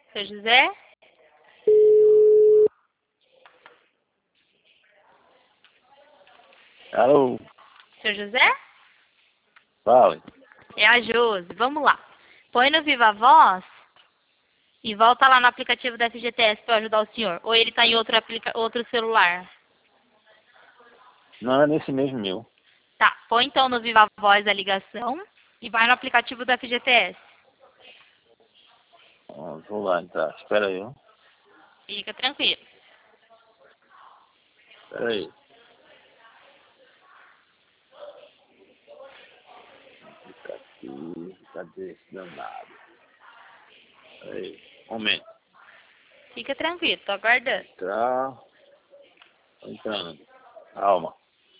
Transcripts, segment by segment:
Seu José? Alô? Seu José? Fala. É a Josi. Vamos lá. Põe no Viva Voz e volta lá no aplicativo da FGTS para ajudar o senhor. Ou ele está em outro celular? Não, é nesse mesmo meu. Tá. Põe então no Viva Voz a ligação e vai no aplicativo da FGTS. Vou lá entrar. Espera aí, ó. Fica tranquilo. Espera aí. Fica aqui. Cadê esse danado? Espera aí. Momento. Fica tranquilo, tô aguardando. Entrar. Tô entrando. Calma.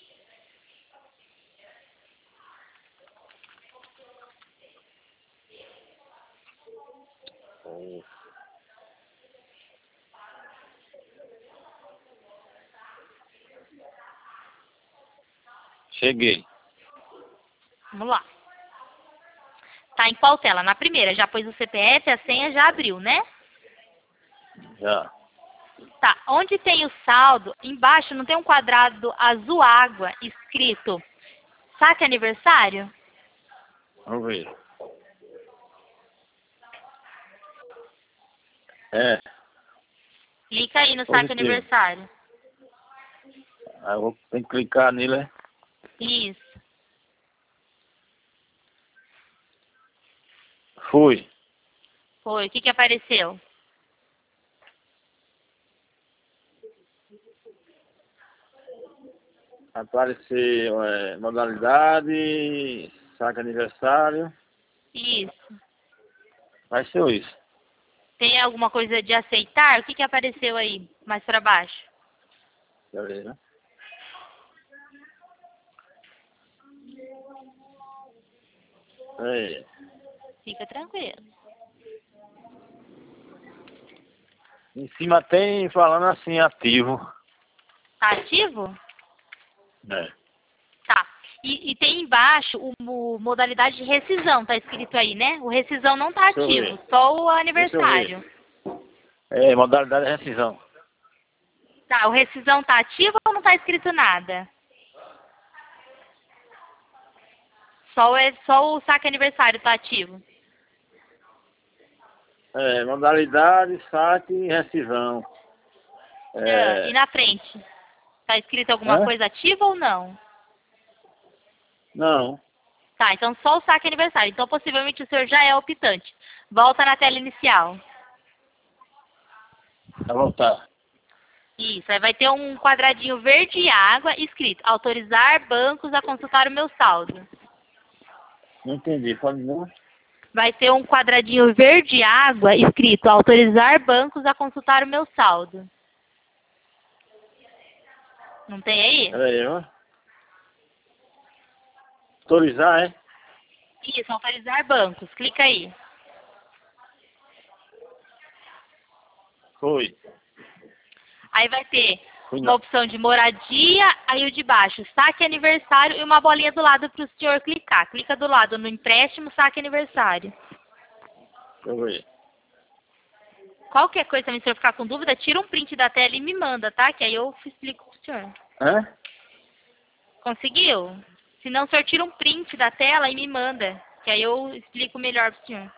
Oh. Cheguei. Vamos lá. Tá em qual tela? Na primeira. Já pôs o CPF, a senha já abriu, né? Já. Tá. Onde tem o saldo, embaixo não tem um quadrado azul água escrito saque aniversário? Vamos ver. É. Clica aí no saque Positivo. aniversário. Aí eu tenho que clicar nele, né? Isso. Fui. Foi. O que que apareceu? Apareceu modalidade, saque aniversário. Isso. Vai ser isso. Tem alguma coisa de aceitar? O que que apareceu aí, mais pra baixo? Beleza. É. Fica tranquilo. Em cima tem falando assim, ativo. Tá ativo? É. Tá. E tem embaixo modalidade de rescisão, tá escrito aí, né? O rescisão não tá Deixa eu ativo, ver. só o Deixa eu ver. aniversário. É, modalidade de rescisão. Tá, o rescisão tá ativo ou não tá escrito nada? Só o saque aniversário tá ativo. É, modalidade, saque e rescisão. E É. na frente? Tá escrito alguma Hã? coisa ativa ou não? Não. Tá, então só o saque aniversário. Então possivelmente o senhor já é optante. Volta na tela inicial. Vai voltar. Isso, aí vai ter um quadradinho verde e água escrito autorizar bancos a consultar o meu saldo. Não entendi. Pode não? Vai ter um quadradinho verde e água escrito autorizar bancos a consultar o meu saldo. Não tem aí? Pera aí, ó. Autorizar, é? Isso, autorizar bancos. Clica aí. Foi. Aí vai ter Fui uma não. opção de moradia, aí o de baixo, saque aniversário e uma bolinha do lado para o senhor clicar. Clica do lado no empréstimo, saque aniversário. Deixa eu ver. Qualquer coisa também, se o senhor ficar com dúvida, tira um print da tela e me manda, tá? Que aí eu explico pro senhor. Hã? Conseguiu? Se não, o senhor tira um print da tela e me manda. Que aí eu explico melhor pro senhor.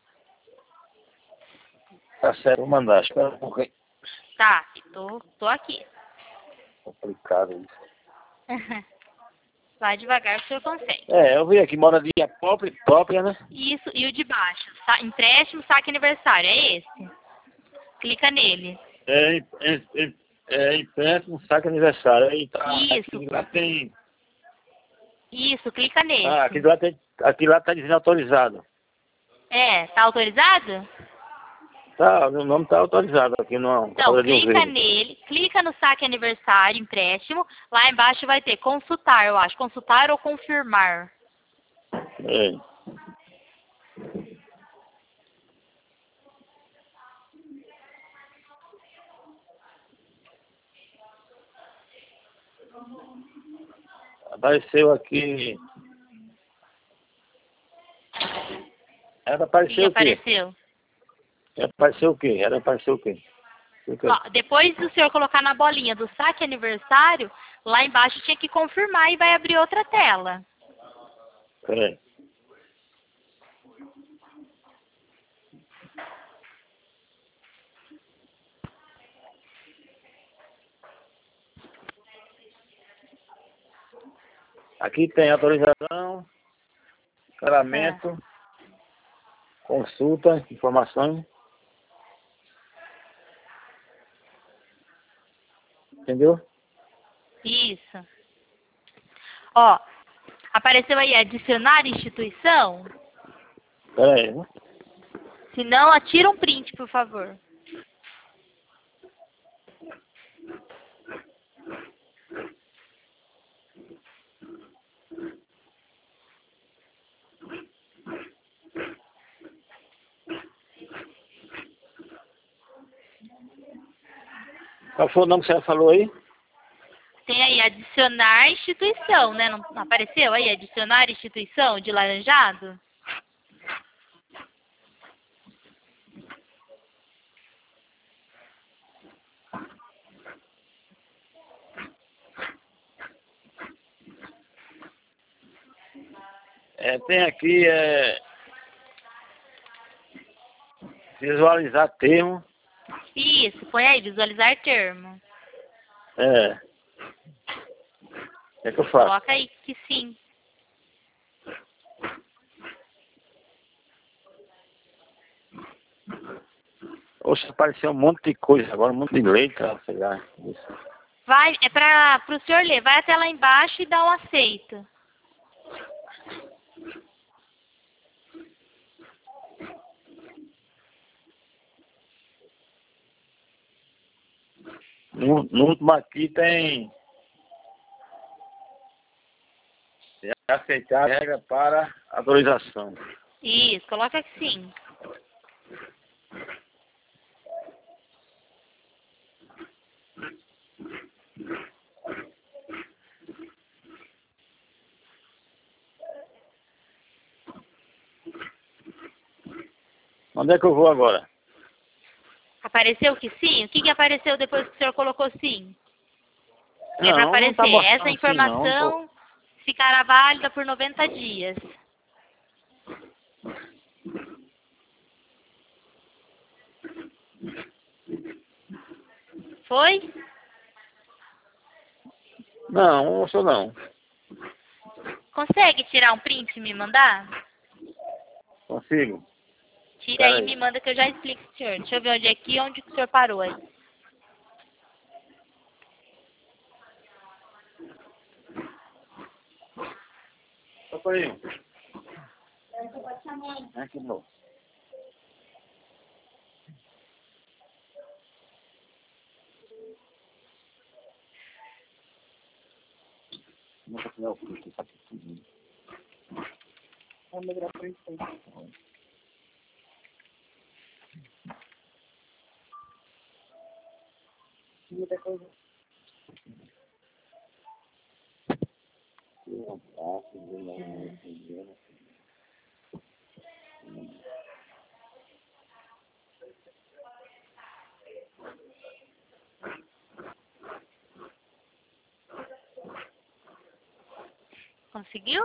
Tá certo, vou mandar. Espera um pouquinho. Tá, tô aqui. Complicado isso. Vai devagar que o senhor consegue. É, eu vi aqui, moradia própria, né? Isso, e o de baixo. Empréstimo, saque aniversário. É esse. Clica nele. Empréstimo, saque aniversário. Aí tá, Isso. aqui lá tem. Isso, clica Ah, nesse. aqui lá tá dizendo autorizado. É, tá autorizado? Tá, meu nome tá autorizado aqui no Então, quadradinho clica verde. nele, clica no saque aniversário, empréstimo. Lá embaixo vai ter consultar, eu acho. Consultar ou confirmar. É. Apareceu aqui. E Apareceu o quê? apareceu. Era aparecer o quê? Era aparecer o quê? O quê? Ó, depois do senhor colocar na bolinha do saque aniversário, lá embaixo tinha que confirmar e vai abrir outra tela. Peraí. Aqui tem autorização, pagamento, consulta, informações. Entendeu? Isso. Ó, apareceu aí adicionar instituição? Peraí, né? Se não, atira um print, por favor. Qual foi o nome que você falou aí? Tem aí adicionar instituição, né? Não apareceu aí adicionar instituição de laranjado? Tem aqui visualizar termo. Isso, põe aí, visualizar termo. É que eu faço. Coloca aí que sim. Oxe, apareceu um monte de coisa agora, um monte de letra, sei lá. Isso. Vai, é para o senhor ler. Vai até lá embaixo e dá um aceito. No último aqui tem aceitar a regra para autorização. Isso, coloca que sim. Onde é que eu vou agora? Apareceu que sim? O que, que apareceu depois que o senhor colocou sim? É para Não, não aparecer. tá mostrando Essa assim, não. informação ficará válida por 90 dias. Foi? Não, não sou não. Consegue tirar um print e me mandar? Consigo. Tira Pera aí e aí. me manda que eu já explico pro senhor. Deixa eu ver onde é aqui e onde que o senhor parou aí. Só por aí. Aqui não. Não vou pegar o curso, tá aqui. Vamos virar pra isso aí. Muita coisa. Conseguiu?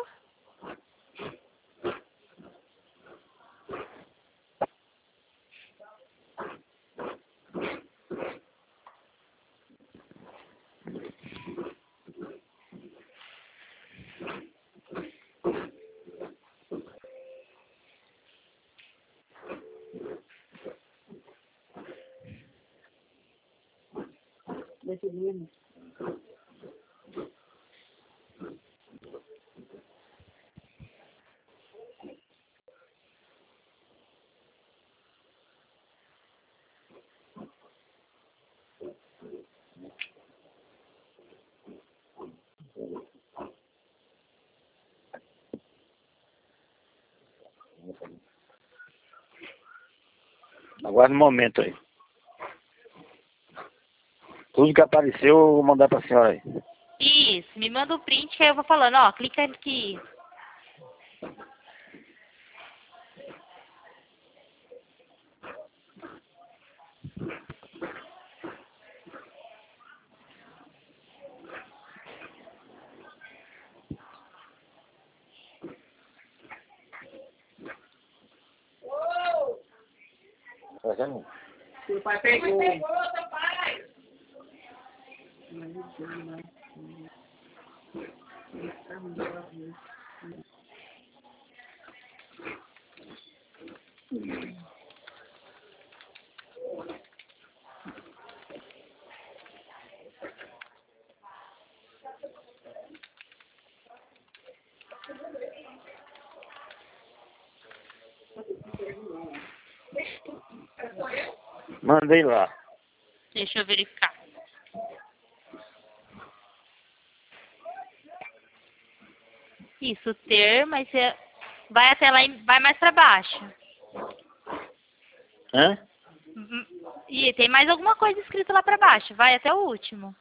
Decidimos. Aguarda um momento aí. Tudo que apareceu eu vou mandar pra senhora aí. Isso, me manda o print que aí eu vou falando, ó, clica aqui. Fazendo? Seu pai pegou. Mandei lá. Deixa eu verificar. Isso, ter, mas você vai até lá e vai mais pra baixo. Hã? E tem mais alguma coisa escrita lá pra baixo. Vai até o último.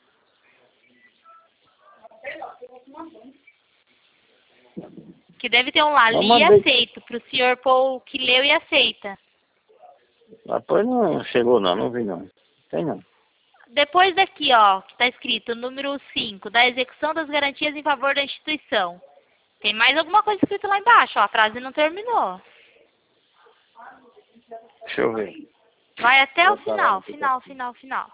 Que deve ter um lá, Eu li e mandei. aceito. Pro senhor pôr o que leu e aceita. Depois não chegou não, não vi não. Tem não. Depois daqui, ó, que tá escrito número 5, da execução das garantias em favor da instituição. Tem mais alguma coisa escrita lá embaixo, ó. A frase não terminou. Deixa eu ver. Vai até o Vou falar final, no final.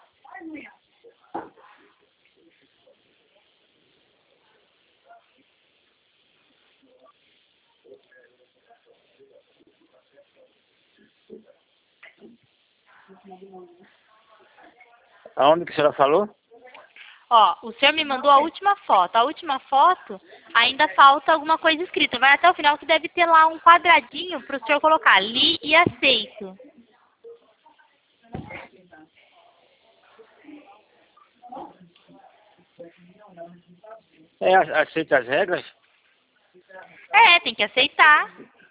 Aonde que a senhora falou? Ó, o senhor me mandou a última foto. A última foto ainda falta alguma coisa escrita. Vai até o final que deve ter lá um quadradinho para o senhor colocar. Li e aceito. É, aceita as regras? É, tem que aceitar.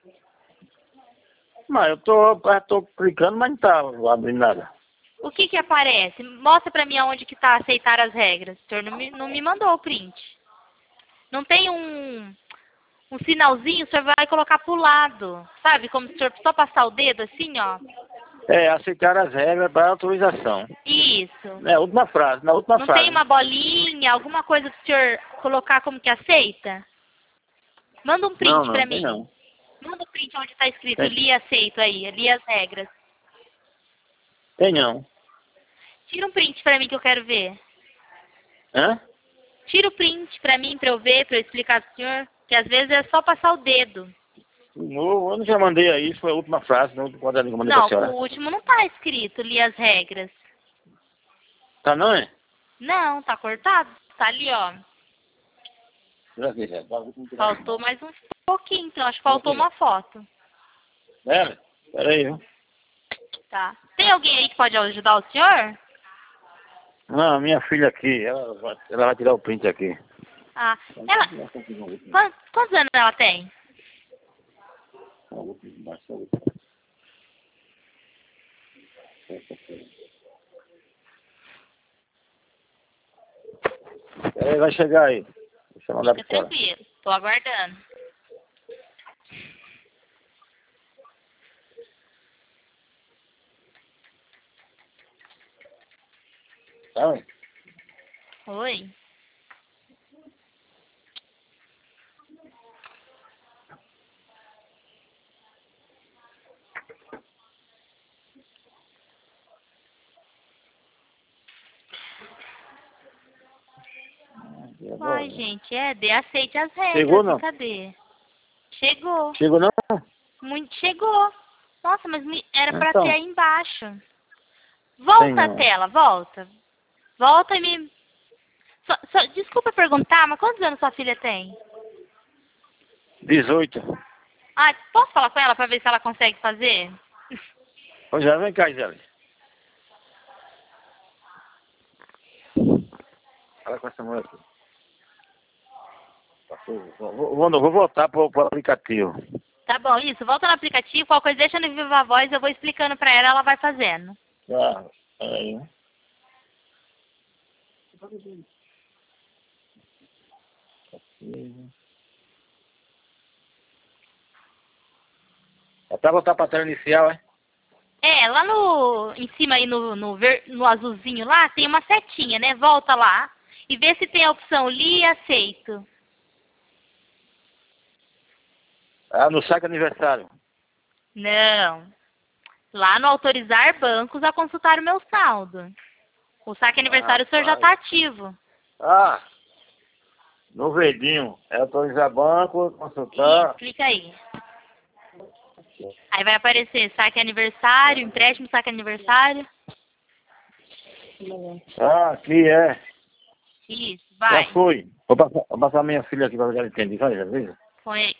Mas eu tô clicando, mas não tá abrindo nada. O que que aparece? Mostra pra mim aonde que tá aceitar as regras. O senhor não me mandou o print. Não tem um sinalzinho, o senhor vai colocar pro lado. Sabe? Como se o senhor só passar o dedo assim, ó. É, aceitar as regras para autorização. Isso. É, a última frase, na última Não frase. tem uma bolinha, alguma coisa pro senhor colocar como que aceita? Manda um print Não, pra tem mim. não. Manda um print onde tá escrito Tem. li e aceito aí, li as regras. Tem não. Tira um print pra mim que eu quero ver. Hã? Tira o print pra mim, pra eu ver, pra eu explicar pro senhor. Que às vezes é só passar o dedo. Eu não já mandei aí, isso foi a última frase, no último quadradinho que eu mandei Não, pra senhora. o último não tá escrito, li as regras. Tá não, é? Não, tá cortado. Tá ali, ó. Faltou mais um pouquinho, então. Acho que faltou uma foto. É, peraí, viu? Tá. Tem alguém aí que pode ajudar o senhor? Não, minha filha aqui, ela vai tirar o print aqui. Ah, ela... Quantos anos ela tem? Peraí, vai chegar aí. Deixa eu mandar Fica pra fora. tranquilo. Tô aguardando. Tá, ué? Oi. Ai, gente, dê aceite as regras. Chegou, não? Cadê? Chegou. Chegou não? Muito chegou. Nossa, mas era pra Então. ter aí embaixo. Tem Volta a não. tela, volta. Volta e me... Desculpa perguntar, mas quantos anos sua filha tem? 18. Ah, posso falar com ela pra ver se ela consegue fazer? Pois já, vem cá, Gisele. Fala com essa mulher aqui. Vou voltar pro aplicativo. Tá bom, isso. Volta no aplicativo, qualquer coisa deixa no Viva Voz, eu vou explicando pra ela, ela vai fazendo. Ah, peraí. Até voltar pra tela inicial, é? lá em cima aí no azulzinho lá, tem uma setinha, né? Volta lá e vê se tem a opção li e aceito. Ah, no saque aniversário. Não. Lá no autorizar bancos a consultar o meu saldo. O saque aniversário o senhor já está ativo. Ah, no verdinho. É autorizar banco, consultar. Isso, clica aí. Aí vai aparecer saque aniversário, empréstimo, saque aniversário. Ah, aqui é. Isso, vai. Já foi. Vou passar minha filha aqui para ver se ela entende. Vai, beleza? Põe aí.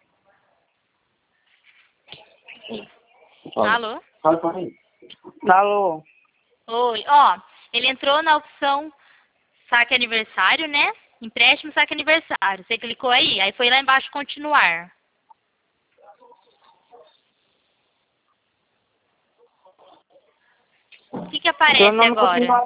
Fala. Alô? Fala aí. Alô? Oi, ó, ele entrou na opção saque aniversário, né? Empréstimo, saque aniversário. Você clicou aí foi lá embaixo continuar. O que aparece agora?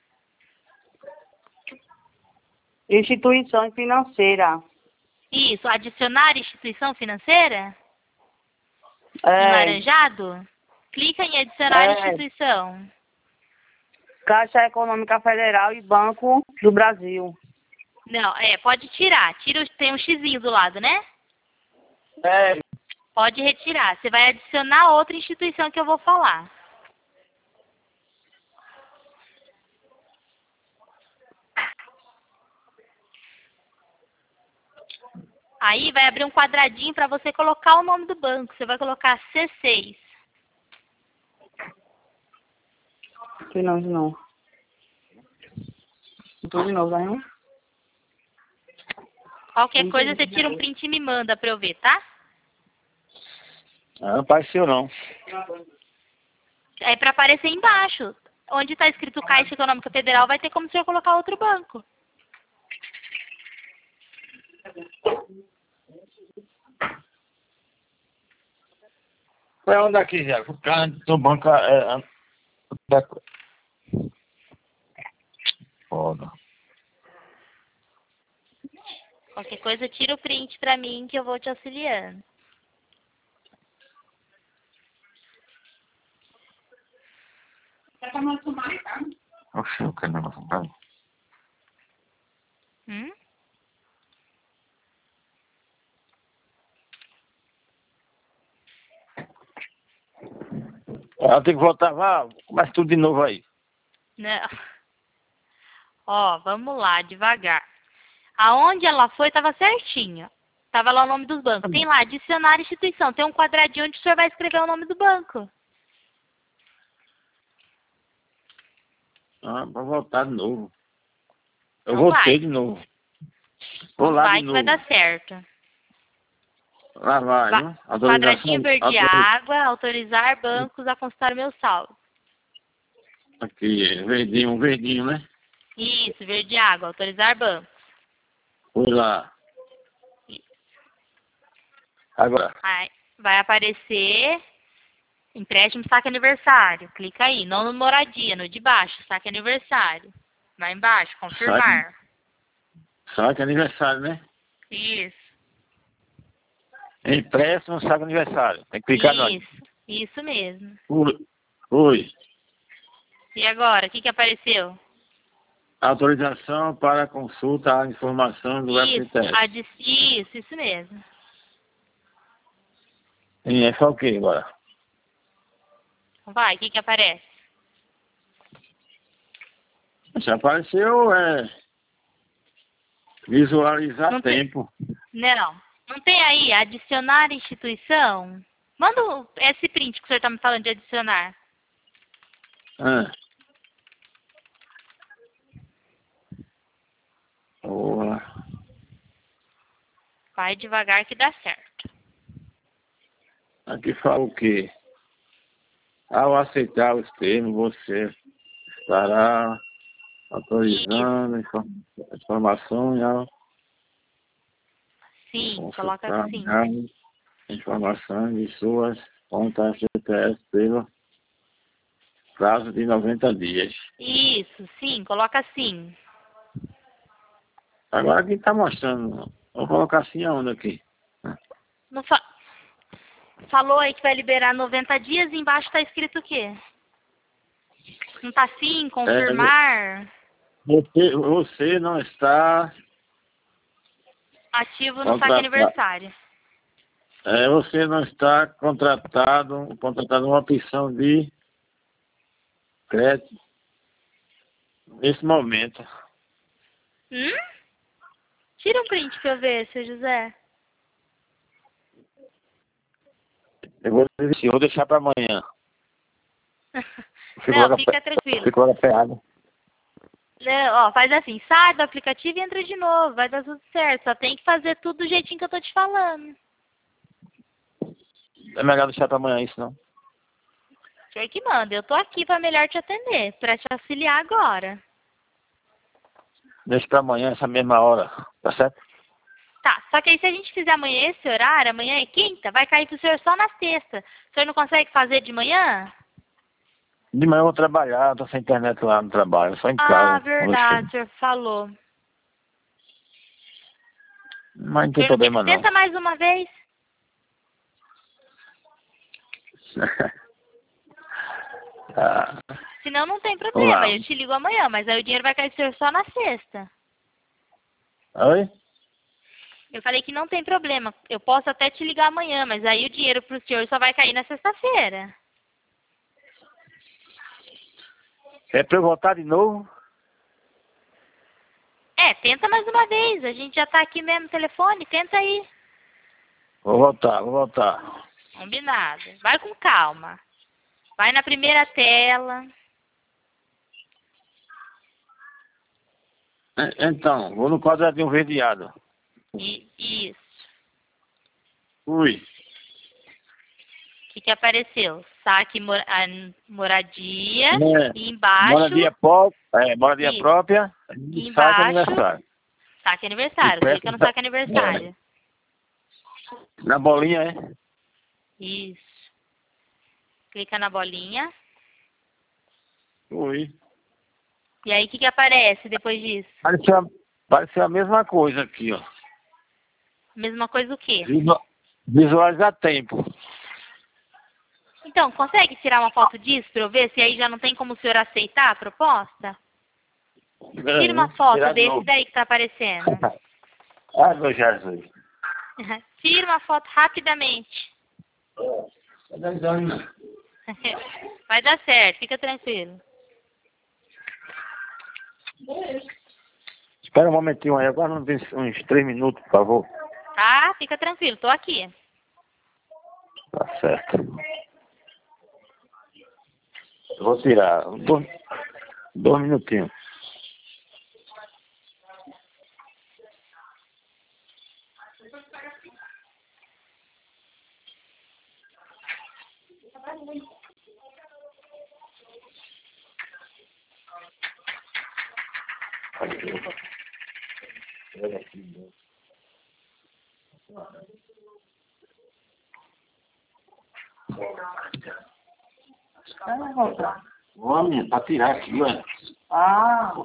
Instituição financeira. Isso, adicionar instituição financeira? É, Laranjado? Clica em adicionar instituição. Caixa Econômica Federal e Banco do Brasil. Não, pode tirar. Tem um xizinho do lado, né? É. Pode retirar. Você vai adicionar outra instituição que eu vou falar. Aí vai abrir um quadradinho para você colocar o nome do banco. Você vai colocar C6. De novo. Tudo de novo, vai não? Qualquer coisa você tira um print e me manda para eu ver, tá? Ah, não apareceu não. É para aparecer embaixo. Onde está escrito Caixa Econômica Federal, vai ter como você colocar outro banco. Foi onde aqui, Zé? O cara do banco Foda. Qualquer coisa, tira o print para mim que eu vou te auxiliando. Oxe, eu quero negócio, cara. Ela tem que voltar, começa tudo de novo aí. Não. Ó, vamos lá, devagar. Aonde ela foi, estava certinho. Tava lá o nome dos bancos. Tem lá, adicionar instituição. Tem um quadradinho onde o senhor vai escrever o nome do banco. Ah, pra voltar de novo. Eu Então voltei vai. de novo. Então Vou lá vai de que vai novo. dar certo. Lá vai, né? Quadradinho verde água, autorizar bancos a consultar o meu saldo. Aqui, verdinho, né? Isso, verde água, autorizar bancos. Fui lá. Agora. Aí vai aparecer empréstimo saque aniversário. Clica aí, não no moradia, no de baixo, saque aniversário. Vai embaixo, confirmar. Saque aniversário, né? Isso. Empréstimo, saque aniversário. Tem que clicar no. Isso mesmo. Oi. E agora, o que apareceu? Autorização para consulta à informação do FTS. Isso mesmo. E é só o que agora? Vai, o que aparece? Já apareceu, visualizar Não tempo. Não tem aí adicionar instituição? Manda esse print que o senhor está me falando de adicionar. Boa. Vai devagar que dá certo. Aqui fala o quê? Ao aceitar os termos, você estará autorizando informação Sim, coloca assim. Informação de suas contas FTS pelo prazo de 90 dias. Isso, sim, coloca assim. Agora aqui está mostrando. Vou colocar assim aonde aqui? falou aí que vai liberar 90 dias e embaixo tá escrito o quê? Não tá assim, confirmar, Você não está ativo no saque aniversário. você não está contratado uma opção de crédito nesse momento. Tira um print pra eu ver, seu José. Eu vou desistir, vou deixar para amanhã. Não, fica tranquilo. Ficou apeado. Ó, faz assim, sai do aplicativo e entra de novo, vai dar tudo certo. Só tem que fazer tudo do jeitinho que eu tô te falando. É melhor deixar para amanhã isso, não? O senhor que manda, eu tô aqui pra melhor te atender, pra te auxiliar agora. Deixa para amanhã, essa mesma hora, tá certo? Tá, só que aí se a gente fizer amanhã esse horário, amanhã é quinta, vai cair pro senhor só na sexta. O senhor não consegue fazer de manhã? De manhã eu vou trabalhar, tô sem internet lá no trabalho, só em casa. Ah, verdade, o senhor falou. Mas não tem problema não. Tenta mais uma vez. Ah, Senão não tem problema, Olá. eu te ligo amanhã, mas aí o dinheiro vai cair pro senhor só na sexta. oi? Eu falei que não tem problema, eu posso até te ligar amanhã, mas aí o dinheiro pro senhor só vai cair na sexta-feira. É pra eu voltar de novo? Tenta mais uma vez, a gente já tá aqui mesmo no telefone, tenta aí. Vou voltar. Combinado. Vai com calma. Vai na primeira tela. Então, vou no quadradinho verdeado. Isso. Ui. O que apareceu? Saque moradia. E Moradia embaixo. moradia Isso. própria. E Saque embaixo. aniversário. Saque aniversário. Clica no saque aniversário. Na bolinha, é? Isso. Clica na bolinha. Ui. E aí o que aparece depois disso? Pareceu a mesma coisa aqui, ó. Mesma coisa o quê? Visualizar tempo. Então, consegue tirar uma foto disso para eu ver se aí já não tem como o senhor aceitar a proposta? Tira uma foto desse daí que tá aparecendo. Ai, meu Jesus. Tira uma foto rapidamente. Vai dar certo, fica tranquilo. Espera um momentinho aí, agora uns 3 minutos, por favor. Tá? Fica tranquilo, tô aqui. Tá certo. Eu vou tirar 2 minutinhos. Vamos, pra tirar aqui, olha. Ah.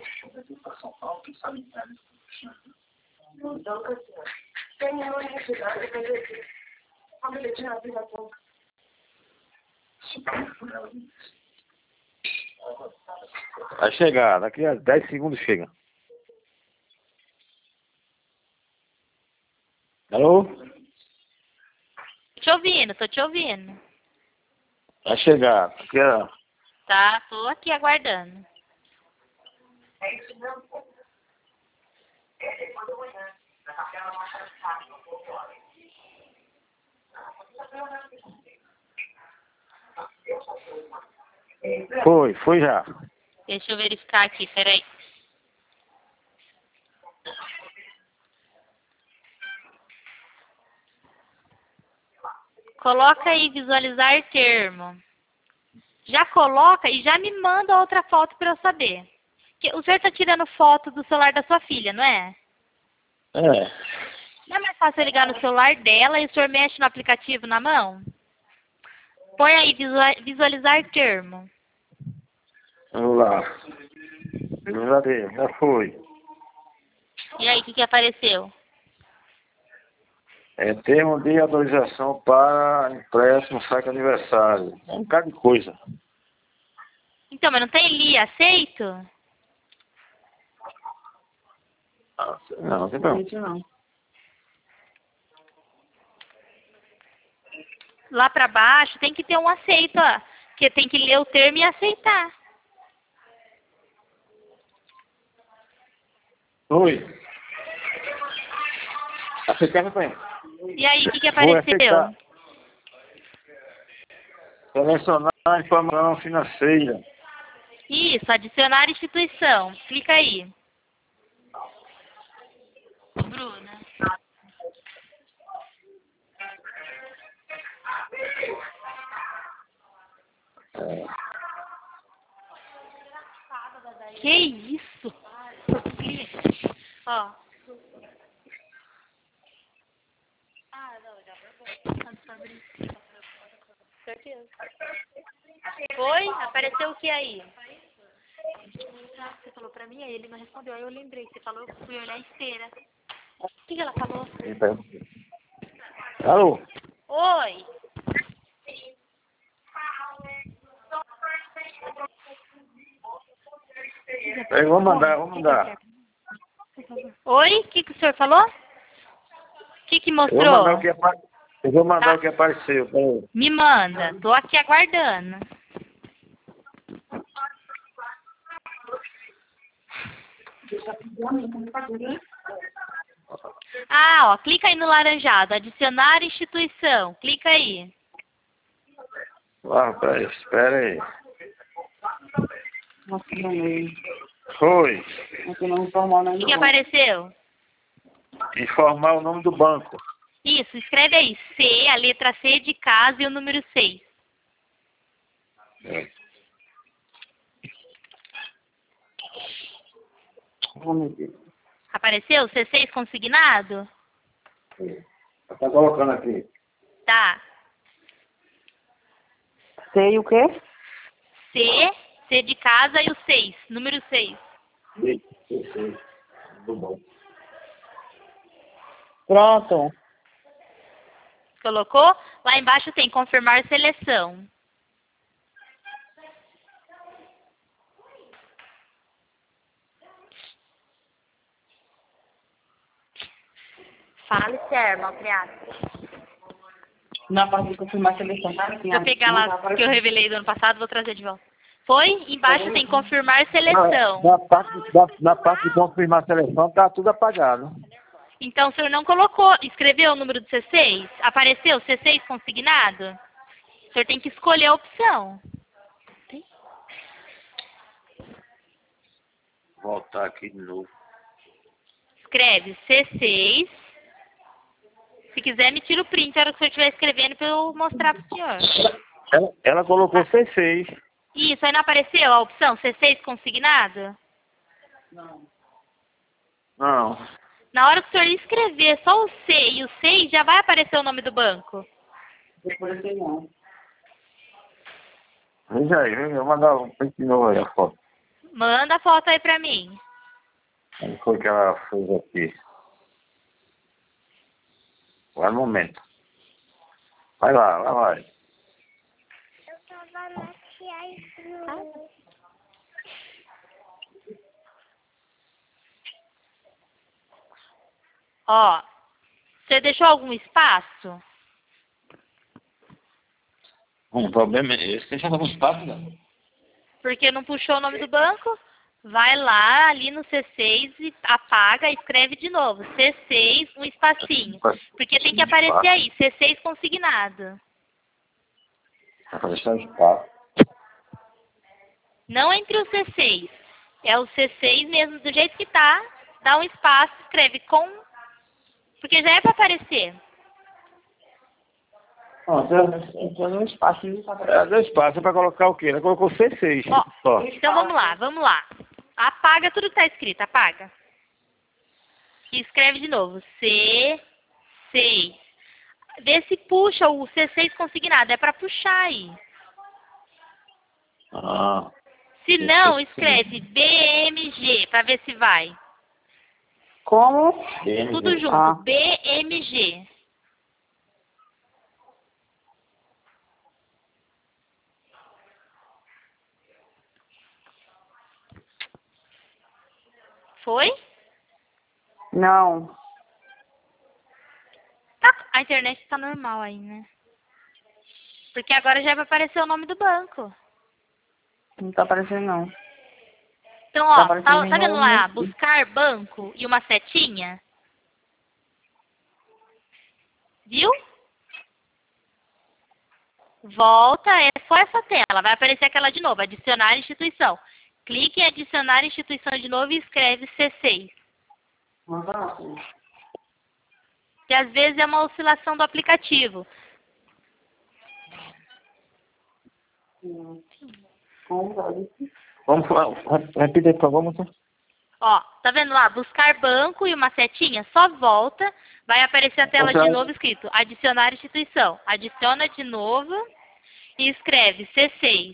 Vai chegar, daqui a 10 segundos chega. Alô? Tô te ouvindo. Vai chegar, daqui a... Tá, tô aqui aguardando. Foi já. Deixa eu verificar aqui, peraí. Coloca aí visualizar termo. Já coloca e já me manda outra foto para eu saber. O senhor tá tirando foto do celular da sua filha, não é? É. Não é mais fácil eu ligar no celular dela e o senhor mexe no aplicativo na mão? Põe aí visualizar termo. Vamos lá. Já foi. E aí, o que apareceu? É termo de autorização para empréstimo, saque aniversário. É um bocado de coisa. Então, mas não tem ali, aceito? Não, não tem problema. Isso não. Lá pra baixo tem que ter um aceito, ó. Porque tem que ler o termo e aceitar. Oi. Aceitar, meu pai? E aí, o que Vou apareceu? aceitar. Selecionar a informação financeira. Isso, adicionar instituição. Clica aí. Bruna. Que isso? Ó. Ah, não, já foi. Certeza. Foi? Apareceu o que aí? Você falou pra mim, aí ele não respondeu. Aí eu lembrei que você falou, eu fui olhar a esteira. O que ela falou? Alô? Oi. Eu vou mandar. Oi? O que o senhor falou? O que Eu vou mostrou? mandar o que Eu vou mandar Tá. o que apareceu. Peraí. Me manda. Tô aqui aguardando. Ah, ó, clica aí no laranjado. Adicionar instituição. Clica aí. Ah, peraí, espera aí. Nossa, não meio. Foi. Aqui não informou O nada. que apareceu? Informar o nome do banco. Isso, escreve aí. C, a letra C de casa e o número 6. Oh, meu Deus. Apareceu? C6 consignado? Tá colocando aqui. Tá. Sei o quê? C de casa e o 6. Número 6. Muito bom. Pronto. Colocou? Lá embaixo tem confirmar seleção. Fala, Esther, malcriado. Na parte de confirmar a seleção, tá? Assim, Se eu pegar lá que eu revelei do ano passado, vou trazer de volta. Foi? Embaixo tem confirmar seleção. Na parte de confirmar a seleção, tá tudo apagado. Então, o senhor não colocou, escreveu o número do C6? Apareceu C6 consignado? O senhor tem que escolher a opção. Voltar aqui de novo. Escreve C6. Se quiser, me tira o print na hora que o senhor estiver escrevendo para eu mostrar para o senhor. Ela colocou C6. Isso, aí não apareceu a opção C6 consignado? Não. Na hora que o senhor escrever só o C e o 6, já vai aparecer o nome do banco. Depois eu não. Veja aí, eu vou mandar um print de novo aí a foto. Manda a foto aí pra mim. Como foi que ela fez aqui? Vai no momento. Vai lá, vai. Eu tava maquiagem. Ó, você deixou algum espaço? O problema é esse. Deixa eu dar um espaço, não. Porque não puxou o nome do banco? Vai lá, ali no C6 e apaga e escreve de novo. C6, um espacinho. Porque tem que aparecer aí, C6 consignado. Vai deixar o espaço. Não entre o C6. É o C6 mesmo, do jeito que tá. Dá um espaço, escreve com... Porque já é pra aparecer. Ó, deu um espacinho pra Ela deu espaço pra colocar o quê? Ela colocou C6. Ó, Só. então vamos lá. Apaga tudo que tá escrito, apaga. E escreve de novo. C6. Vê se puxa o C6 consignado. É pra puxar aí. Ah. Se não, escreve BMG pra ver se vai. Como? Tudo junto. Ah. BMG. Foi? Não. Tá, a internet tá normal aí, né? Porque agora já vai aparecer o nome do banco. Não tá aparecendo, não. Então, Tá ó, aparecendo tá vendo lá, nenhum. buscar banco e uma setinha? Viu? Volta, é só essa tela. Vai aparecer aquela de novo, adicionar instituição. Clique em adicionar instituição de novo e escreve C6. Que às vezes é uma oscilação do aplicativo. Repita aí, por favor, moça. Ó, tá vendo lá? Buscar banco e uma setinha? Só volta, vai aparecer a tela de novo escrito adicionar instituição. Adiciona de novo e escreve C6.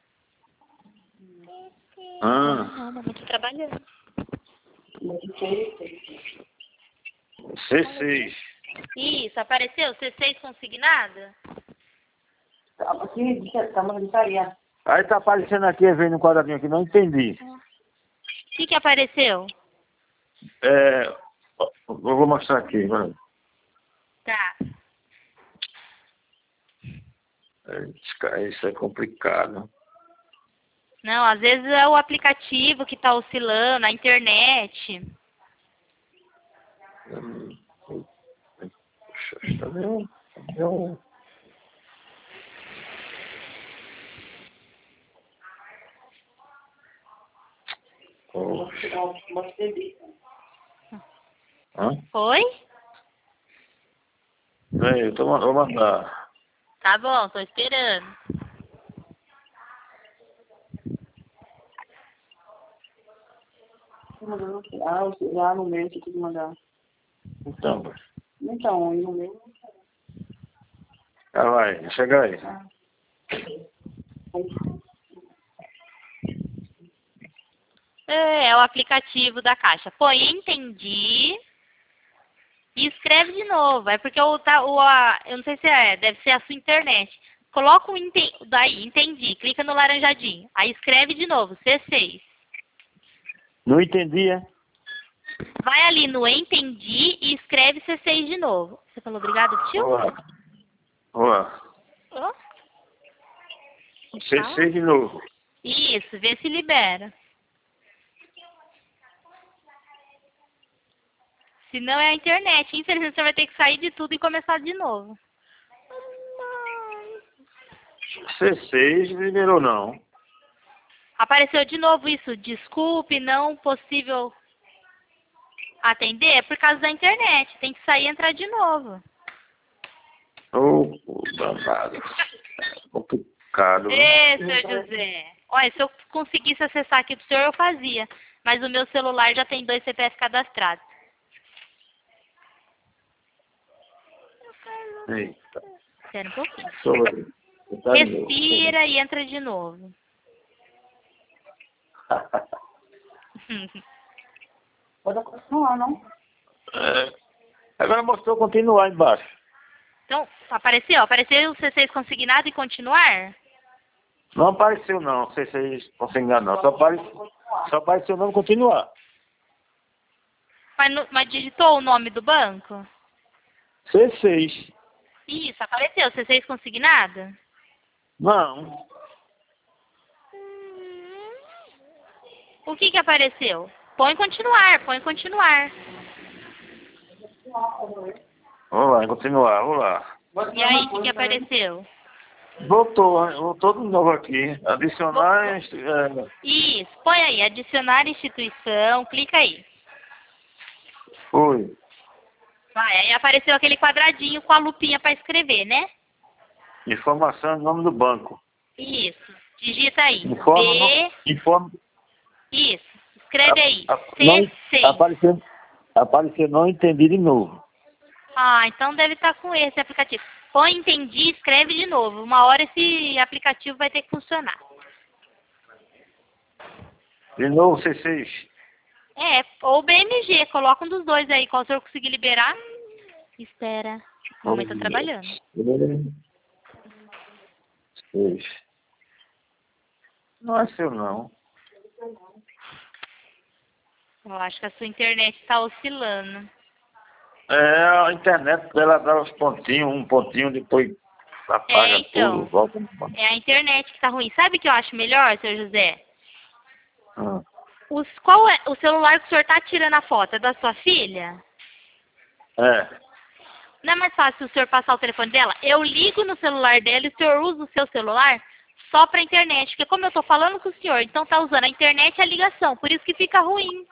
Não, mamãe tá trabalhando. C6. Isso, apareceu C6 consignada? Aí tá aparecendo aqui, vem no quadradinho aqui, não entendi. O que apareceu? Eu vou mostrar aqui, mano. Tá. Isso é complicado. Não, às vezes é o aplicativo que tá oscilando, a internet. Puxa, cadê o... Hã? Foi? Vem, vou mandar. Tá bom, tô esperando. Lá no meio que tem que mandar. Então, Então, no meio. vai, chega aí. É o aplicativo da Caixa. Põe entendi e escreve de novo. É porque eu não sei se deve ser a sua internet. Coloca o daí, entendi. Clica no laranjadinho. Aí escreve de novo, C6. Não entendi, é? Vai ali no entendi e escreve C6 de novo. Você falou obrigado, tio? Olá. Oh. C6 de novo. Isso, vê se libera. Se não é a internet. Infelizmente você vai ter que sair de tudo e começar de novo. C6 liberou não. Apareceu de novo isso. Desculpe, não possível atender. É por causa da internet. Tem que sair e entrar de novo. Danado. Complicado. Ê, seu José. Olha, se eu conseguisse acessar aqui pro senhor, eu fazia. Mas o meu celular já tem 2 CPF cadastrados. Eita. Espera um pouquinho. Respira. Respira e entra de novo. Pode continuar, não? Agora mostrou continuar embaixo. Então, apareceu? Apareceu o C6 consignado e continuar? Não apareceu não, C6 consignado não. Só apareceu o nome continuar. Mas digitou o nome do banco? C6. Isso, apareceu. C6 consignado? Não. O que apareceu? Põe continuar, põe continuar. Vamos lá, continuar, vamos lá. E aí, o que apareceu? Voltou de novo aqui. Adicionar. Isso, põe aí, adicionar instituição, clica aí. Foi. Vai, aí apareceu aquele quadradinho com a lupinha para escrever, né? Informação em nome do banco. Isso, digita aí. Informa. Isso, escreve aí. C6. Apareceu não entendi de novo. Ah, então deve estar com esse aplicativo. Põe entendi, escreve de novo. Uma hora esse aplicativo vai ter que funcionar. De novo C6. Ou BMG, coloca um dos dois aí. Qual o senhor conseguir liberar? Espera, a mamãe tá trabalhando. 6. Não é seu não. Eu acho que a sua internet está oscilando. É, a internet dela dá os pontinhos, um pontinho, depois apaga então. tudo, volta no banco. É a internet que tá ruim. Sabe o que eu acho melhor, seu José? Ah, Qual é o celular que o senhor tá tirando a foto? É da sua filha? é. Não é mais fácil o senhor passar o telefone dela? Eu ligo no celular dela e o senhor usa o seu celular só pra internet. Porque como eu tô falando com o senhor, então tá usando a internet e a ligação. Por isso que fica ruim.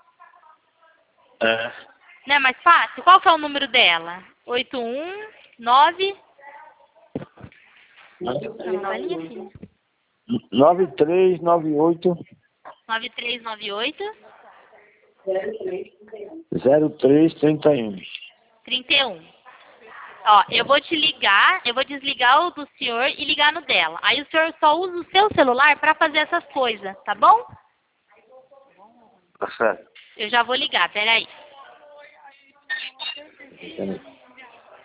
É. Não é mais fácil? Qual que é o número dela? 819... Não, vai linha, filha. 9398 9398 0331. 31. Ó, eu vou te ligar, eu vou desligar o do senhor e ligar no dela. Aí o senhor só usa o seu celular pra fazer essas coisas, tá bom? Tá certo. Eu já vou ligar, peraí. Peraí.